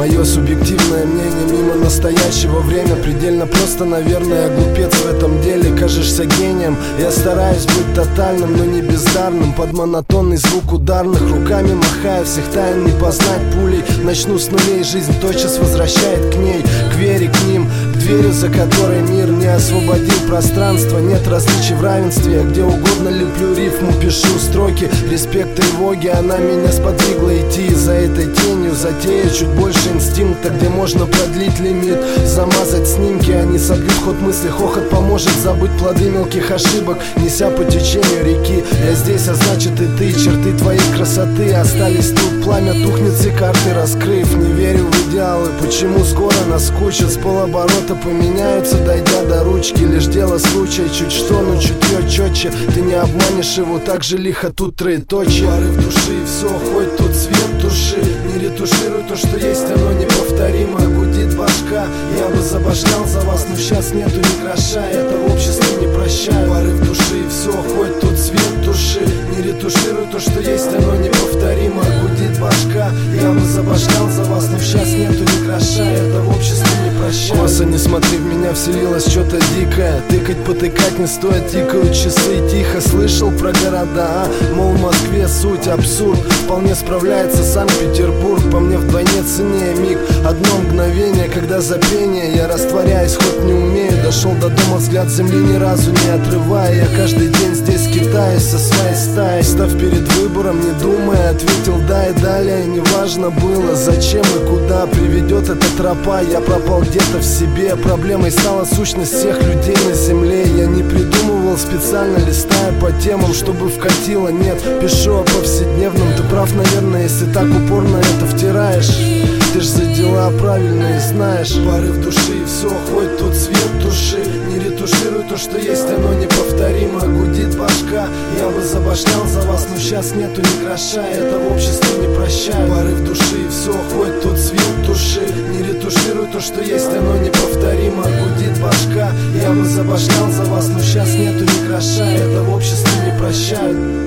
Мое субъективное мнение мимо настоящего время предельно просто, наверное, я глупец в этом деле. Кажешься гением, я стараюсь быть тотальным, но не бездарным. Под монотонный звук ударных руками махаю, всех тайн не познать пулей. Начну с нулей, жизнь тотчас возвращает к ней, к вере, к ним, к двери, за которой мир не освободил пространство. Нет различий в равенстве, я где угодно леплю рифму, пишу строки. Респект тревоги, она меня сподвигла идти за этой тенью, затея чуть больше инстинкта, где можно продлить лимит, замазать снимки, они собьют ход мысли. Хохот поможет забыть плоды мелких ошибок, неся по течению реки. Я здесь, а значит и ты, черты твоей красоты остались тут. Пламя тухнет, все карты раскрыв. Не верю в идеалы, почему скоро наскучат. С полоборота поменяются, дойдя до ручки. Лишь дело случая, чуть что, но чутье четче. Ты не обманешь его, так же лихо тут троеточие. Порыв души и все, хоть тут свет души. Не ретушируй то, что есть, оно неповторимо. Гудит башка, я бы забашлял за вас, но сейчас нету ни гроша, это в обществе не прощаю. Порыв души и все, хоть тут свет души. Не ретушируй то, что есть, оно неповторимо. Гудит башка, я бы забашлял за вас, но сейчас нету ни гроша, это в обществе не прощаю. Коса, не смотри в меня, вселилось что-то дикое. Тыкать, потыкать не стоит, тикают часы тихо. Слышал про города, мол в Москве суть абсурд. Вполне справляется Санкт-Петербург, по мне вдвойне ценнее миг. Одно мгновение, когда за пение я растворяюсь, хоть не умею. Дошел до дома, взгляд земли ни разу не отрывая. Я каждый день здесь китаюсь со своей стаей. Став перед выбором, не думая, ответил да, и далее неважно было, зачем и куда приведет эта тропа. Я пропал где-то в себе, проблемой стала сущность всех людей на земле. Я не придумывал специально, листая по темам, чтобы вкатило, нет, пишу о повседневном. Ты прав, наверное, если так упорно это втираешь. Ты ж за дела правильные знаешь. Порыв души и все, хоть тут свет души. Не ретушируй то, что есть, оно неповторимо. Гудит башка, я бы забашлял за вас, но сейчас нету ни гроша, это в обществе не прощаю. Порыв души и все, хоть тут свет души. Не ретушируй то, что есть, оно неповторимо. Гудит башка, я бы забашлял за вас, но сейчас нету ни гроша, это в обществе не прощаю.